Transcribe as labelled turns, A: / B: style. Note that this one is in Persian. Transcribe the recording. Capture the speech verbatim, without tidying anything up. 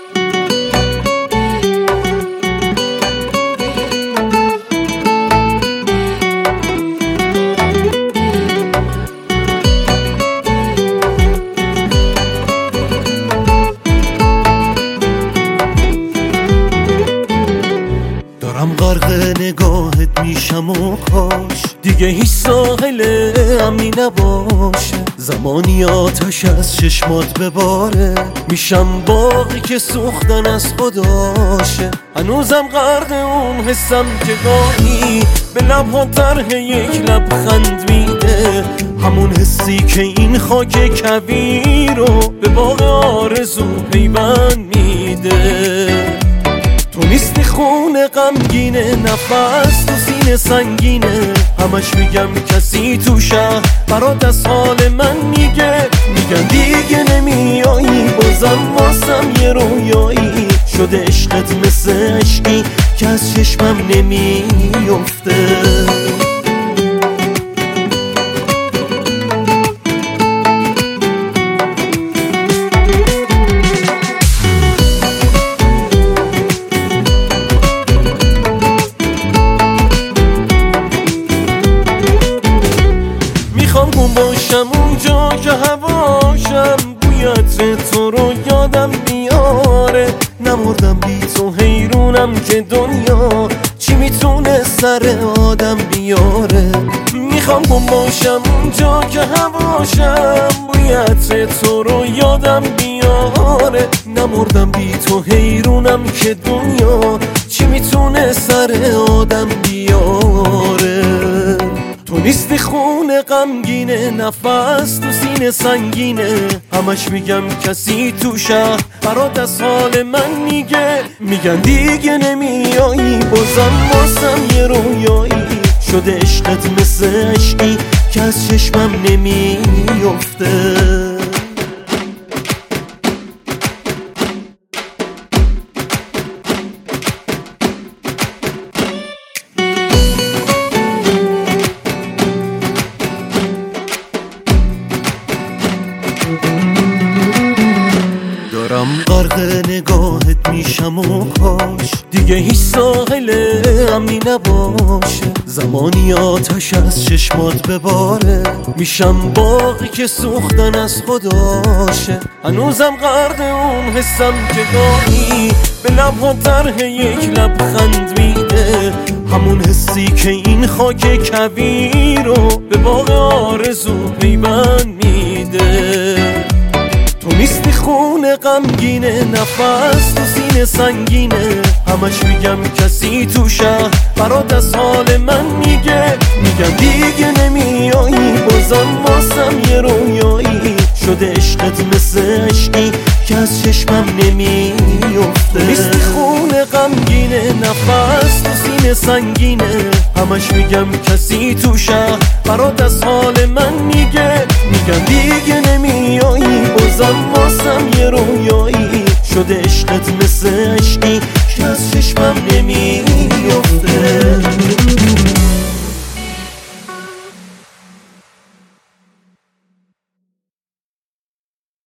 A: غرق نگاهت میشم و کاش دیگه هیچ ساحل امنی نباشه. زمانی آتش از چشمات بباره، میشم باقی که سوختن از خداشه. هنوزم غرق اون حسم که گاهی به لبها طرح یک لبخند میده، همون حسی که این خاک کویر رو به باغ آرزو پیوند میده. تو نیستی خون غمگینه، نفس تو سینه سنگینه، همش میگم کسی تو شهر برات از حال من میگه. میگن دیگه نمیایی، بازم واسم یه رویایی شده عشقت مثل عشقی که از چشمم نمیفته. میخوام باشم اونجا که هواشم بوی عطر تو رو یادم میاره. نمردم بی تو، حیرونم که دنیا چی میتونه سر آدم بیاره. میخوام باشم اونجا که هواشم بوی عطر تو رو یادم میاره. نمردم بی تو، حیرونم که دنیا چی میتونه سر آدم بیاره. تو نیستی خون غمگینه، نفس تو سینه سنگینه، همش میگم کسی تو شهر برات از حال من میگه. میگن دیگه نمیایی، بازم واسم یه رویایی شده عشقت مثل عشقی که از چشمم نمیفته. دارم غرق نگاهت میشم و کاش دیگه هیچ ساحل امنی نباشه. زمانی آتش از چشمات بباره، میشم باقی که سوختن از خداشه. هنوزم غرق اون حسم که گاهی به لبها طرح یک لبخند میده، همون حسی که این خاک کویر رو به باغ آرزو پیوند میده. تو نیستی خون غمگینه، نفس تو سینه سنگینه، همش میگم کسی تو شهر برات از حال من میگه. میگم دیگه نمیایی، بازم واسم یه رویایی شده عشقت مثل عشقی که از چشمم نمیفته. تو نیستی خون غمگینه، نفس تو سینه سنگینه، همش میگم کسی تو شهر برات از حال من میگه. میگم دیگه نمیایی، بازم واسم یه رویایی شده عشقت مثل عشقی که از چشمم نمیفته. نیستی خون غمگینه، نفس تو سینه سنگینه، همش میگم کسی تو شهر برات از حال من میگه. میگم دیگه نمیایی، بازم واسم یه رویایی شده عشقت مثل عشقی